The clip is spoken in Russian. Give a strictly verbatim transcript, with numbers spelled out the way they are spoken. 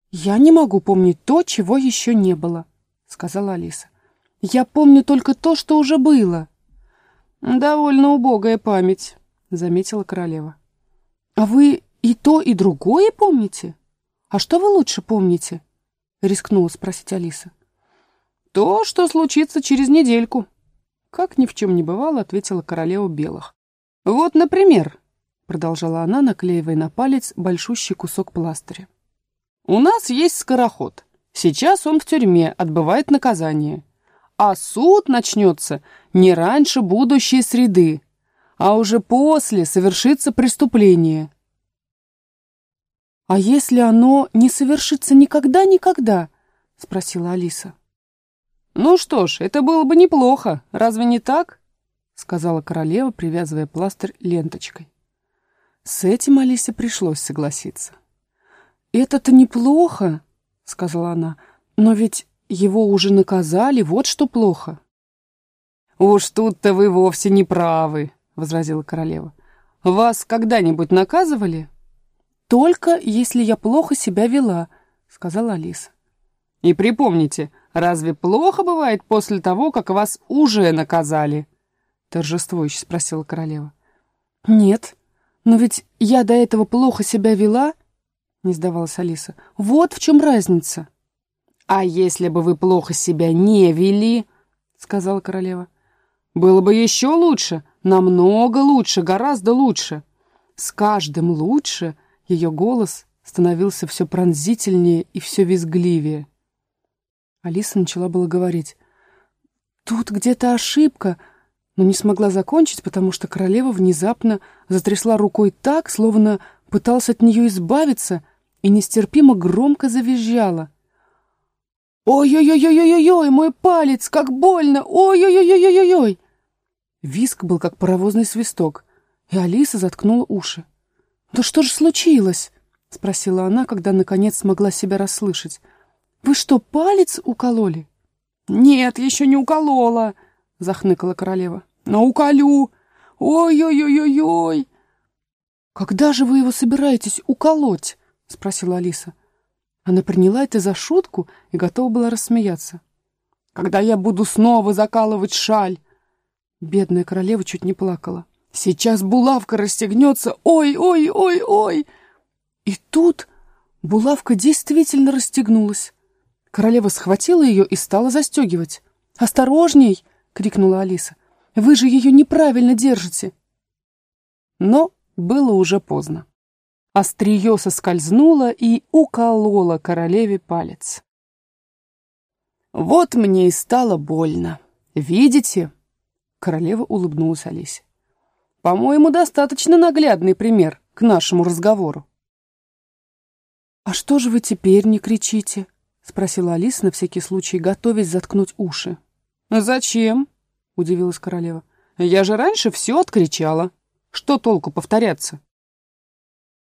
«Я не могу помнить то, чего еще не было», — сказала Алиса. «Я помню только то, что уже было». «Довольно убогая память», — заметила королева. «А вы и то, и другое помните? А что вы лучше помните?» — рискнула спросить Алиса. «То, что случится через недельку», — как ни в чем не бывало, ответила королева белых. «Вот, например», — продолжала она, наклеивая на палец большущий кусок пластыря. «У нас есть скороход. Сейчас он в тюрьме, отбывает наказание. А суд начнется не раньше будущей среды, а уже после совершится преступление». «А если оно не совершится никогда-никогда?» — спросила Алиса. «Ну что ж, это было бы неплохо, разве не так?» — сказала королева, привязывая пластырь ленточкой. С этим Алисе пришлось согласиться. «Это-то неплохо», — сказала она, — «но ведь его уже наказали, вот что плохо». «Уж тут-то вы вовсе не правы», — возразила королева. «Вас когда-нибудь наказывали?» «Только если я плохо себя вела», — сказала Алиса. «И припомните, разве плохо бывает после того, как вас уже наказали?» — торжествующе спросила королева. «Нет, но ведь я до этого плохо себя вела», — не сдавалась Алиса. «Вот в чем разница». «А если бы вы плохо себя не вели?» — сказала королева. «Было бы еще лучше, намного лучше, гораздо лучше». С каждым лучше ее голос становился все пронзительнее и все визгливее. Алиса начала было говорить. «Тут где-то ошибка», но не смогла закончить, потому что королева внезапно затрясла рукой так, словно пыталась от нее избавиться, и нестерпимо громко завизжала. «Ой-ой-ой-ой-ой-ой, мой палец, как больно! Ой-ой-ой-ой-ой-ой!» Визг был как паровозный свисток, и Алиса заткнула уши. «Да что же случилось?» — спросила она, когда наконец смогла себя расслышать. «Вы что, палец укололи?» «Нет, еще не уколола», — захныкала королева. «Но уколю! Ой-ой-ой-ой-ой!» «Когда же вы его собираетесь уколоть?» — спросила Алиса. Она приняла это за шутку и готова была рассмеяться. «Когда я буду снова закалывать шаль!» Бедная королева чуть не плакала. «Сейчас булавка расстегнется! Ой-ой-ой-ой!» И тут булавка действительно расстегнулась. Королева схватила ее и стала застегивать. «Осторожней!» — крикнула Алиса. «Вы же ее неправильно держите!» Но было уже поздно. Острие соскользнуло и укололо королеве палец. «Вот мне и стало больно. Видите?» Королева улыбнулась Алисе. «По-моему, достаточно наглядный пример к нашему разговору». «А что же вы теперь не кричите?» — спросила Алиса на всякий случай, готовясь заткнуть уши. «Зачем?» — удивилась королева. «Я же раньше все откричала. Что толку повторяться?»